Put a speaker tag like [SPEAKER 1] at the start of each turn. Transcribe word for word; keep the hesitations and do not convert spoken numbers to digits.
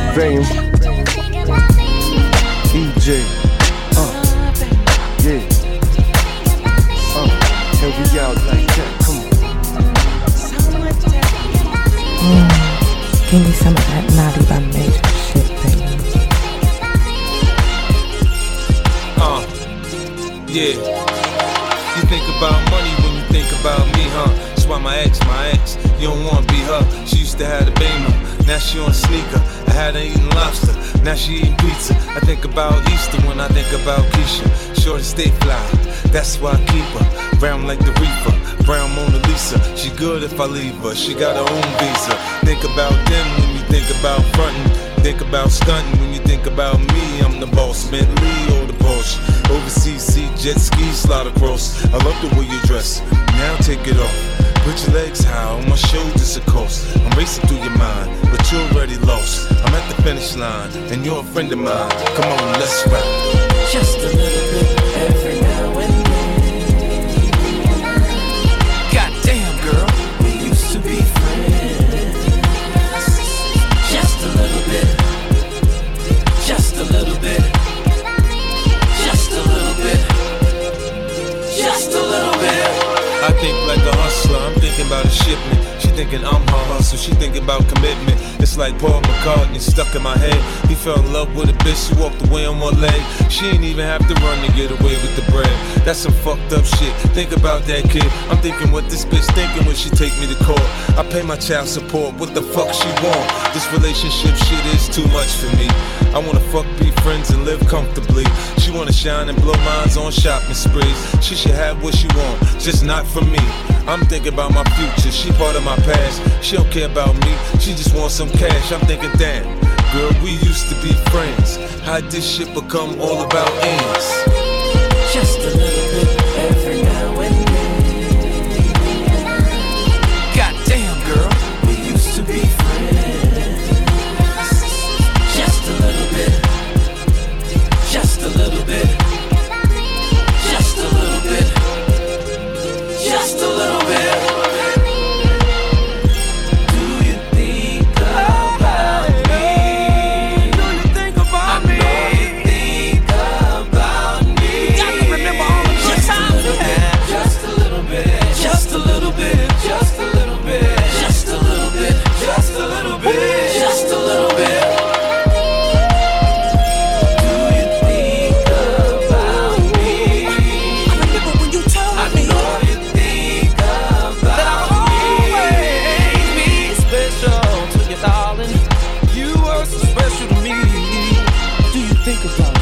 [SPEAKER 1] Fame, E J, uh, yeah, uh, and we out like that, come on.
[SPEAKER 2] Mm, give me some of that Naughty by Nature shit, baby.
[SPEAKER 3] Uh, yeah. You think about money when you think about me, huh? That's why my ex, my ex, you don't wanna be her. She used to have a Beamer, now she on a sneaker. I had her eating lobster, now she eating pizza. I think about Easter when I think about Keisha. Shorty stay fly, that's why I keep her. Brown like the reaper, brown Mona Lisa. She good if I leave her, she got her own visa. Think about them when you think about frontin'. Think about stunting when you think about me. I'm the boss, Bentley or the Porsche. Overseas sea jet ski slide across. I love the way you dress, now take it off. Put your legs high on my shoulders, of course. I'm racing through your mind, but you're already lost. I'm at the finish line, and you're a friend of mine. Come on, let's ride.
[SPEAKER 4] Just a little bit every now and then. Goddamn, girl, we used to be friends. Just a little bit. Just a little bit. Just a little bit. Just a little bit.
[SPEAKER 3] I think like a hustler, I'm thinking about a shipment. She thinking I'm her hustle, she thinking about commitment. It's like Paul McCartney stuck in my head. He fell in love with a bitch, she walked away on one leg. She ain't even have to run to get away with the bread. That's some fucked up shit, think about that kid. I'm thinking what this bitch thinking when she take me to court. I pay my child support, what the fuck she want? This relationship shit is too much for me. I wanna fuck, be friends and live comfortably. She wanna shine and blow minds on shopping sprees. She should have what she want, just not for me. I'm thinking about my future, she part of my past. She don't care about me, she just wants some cash. I'm thinking, damn, girl, we used to be friends. How'd this shit become all about ends?
[SPEAKER 4] Just a little bit every now and then. Goddamn, girl, we used to be friends. Just a little bit. Just a little bit. Just a little bit. Just a little bit. Do you think about me? Do you think about me? I know you think about me. Gotta remember all the good times we had. Just a little bit. Just a little bit. Just a little bit. Just a little bit. Just a little bit. Just a little bit. Do you think about me? I remember when you told me. I know you think about that I'll always be special to you, darling. You were so special to me. Do you think about